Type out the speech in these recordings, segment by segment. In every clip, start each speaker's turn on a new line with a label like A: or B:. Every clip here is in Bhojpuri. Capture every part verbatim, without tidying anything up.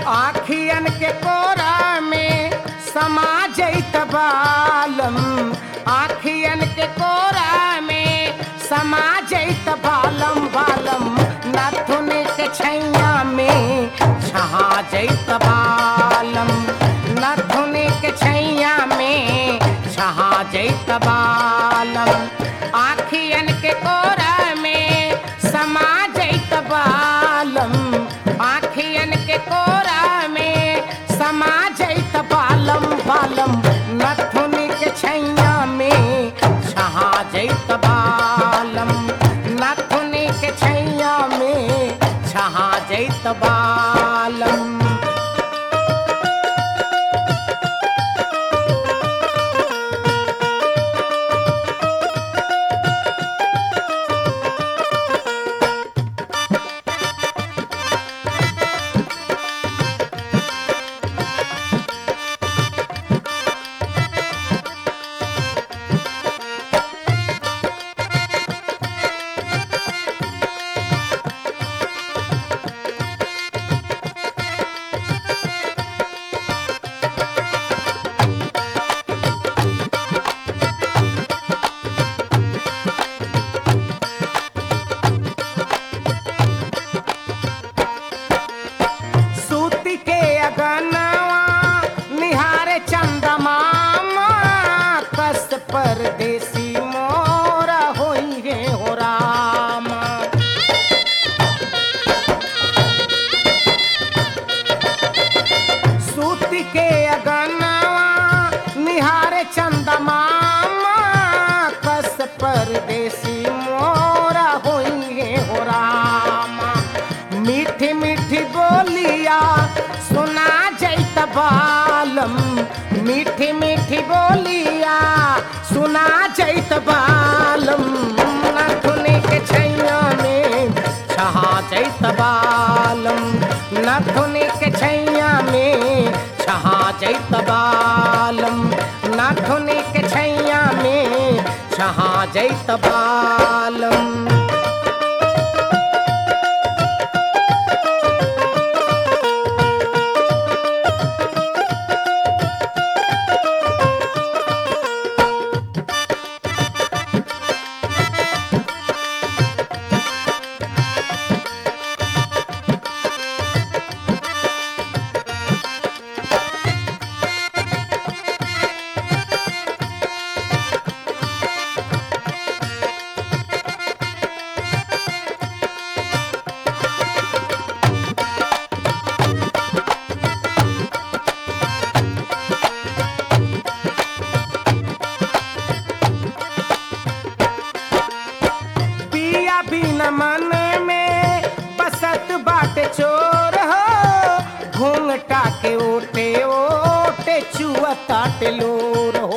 A: आखियन के कोरा में समा जैत बालम, आखियन के कोरा में समा जैत बालम बालम, नथुन के छैया में छहा जैत बालम, नथुन के छैया में छहा जैत बालम, आखियन के कोरा में समा जैत बालम, आखियन के कोरा में समा जैत बालम बालम, नथुन के छैया में छहा जैत बालम, नथुन के छैया में छहा जैत बालम। परदेसी मोरा होई रे हो राम, सूती के अगनवा निहारे चंदमामा, कस परदेसी मोरा होई रे हो राम, मीठी मीठी बोलिया सुना जैत बालम, मीठी मीठी बोलिया सुना जैत बालम, नथुन के छैया में छहा जैत बालम, नथुन के छैया में छहा जैत बालम, नथुन के छैया में छहा जैत बालम। मन में बसत बाटे चोर हो, घूंघटा के ओटे ओटे चुअता टेलोर हो,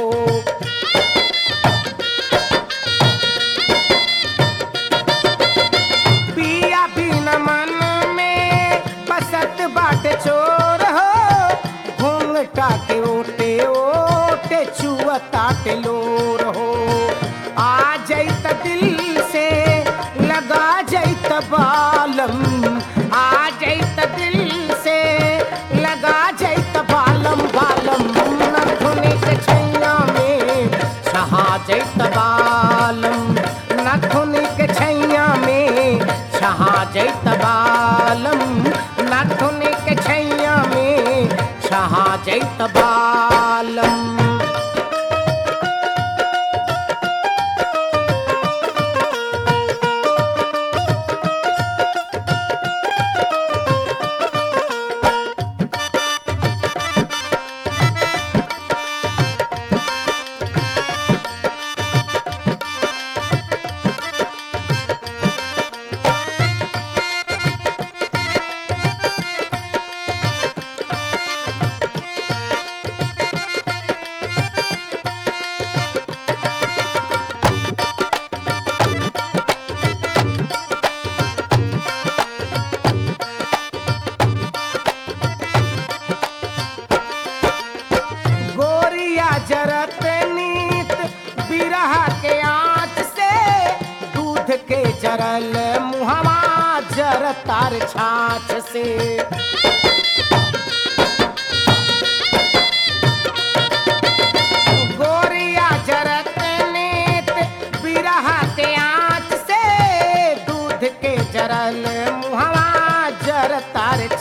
A: पिया बिना मन में बसत बाटे चोर हो, घूंघटा के ओटे ओटे चुअता टेलोर हो, आ जैत दिल से लगा जैत बालम, आ जैत दिल से लगा जैत बालम बालम, नथुन के छैया में छहा जैत बालम, नथुन के छैया में छहा जैत बालम, नथुन के छैया में छहा जैत बालम। जरत नीत बिरह के आँच से, दूध के जरल मुहवा जरतार छाछ से,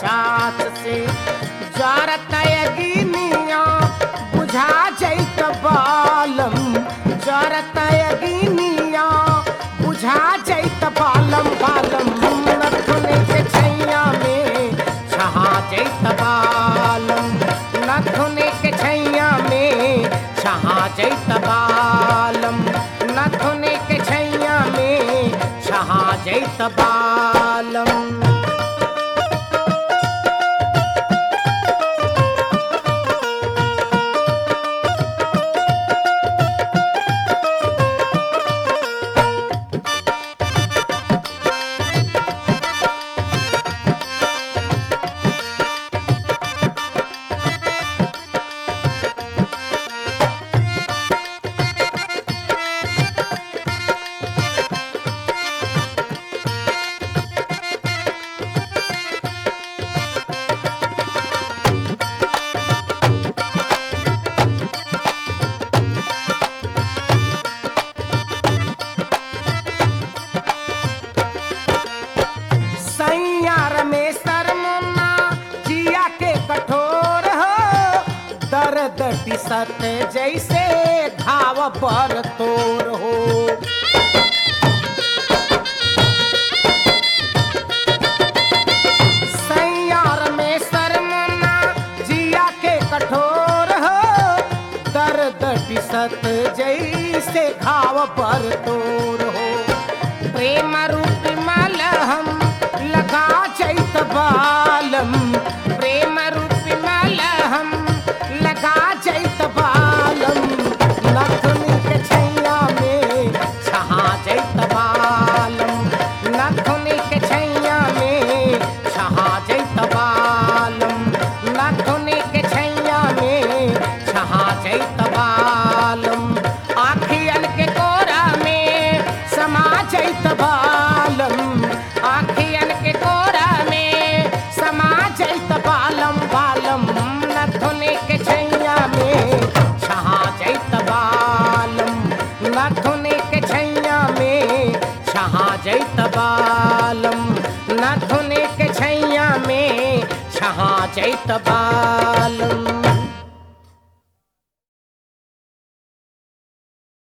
A: छाछ से जारत अगिनिया बुझा जैत बालम जारत अगिनिया बुझा जैत बालम बालम नथुनी के छैया में छहा जैत बालम नथुनी के छैया में छहा जैत बालम नथुनी के छैया में छहा जैत बालम। सैयार में सरमुना जिया के कठोर हो दर्द टिसत जैसे घाव पर तोर हो सैयार में सरमुना जिया के कठोर हो दर्द टिसत जैसे घाव पर तोर हो प्रेम रूपी मलहम लगा जैत बालम प्रेम रूपी मलहम लगा जैत बालम नथुनी के छैया में छहा जैत बालम नथुनी के छैया में छहा जैत बालम नथुनी के छैया में छहा जैत बालम आँखियन के कोरा में समा जैत बालम आँखियन के कोरा में समा जैत बालम बालम नथुनी के छैया में छहा जैत बालम नथुनी के छैया में छहा जैत बालम नथुनी के छैया में छहा जैत बालम।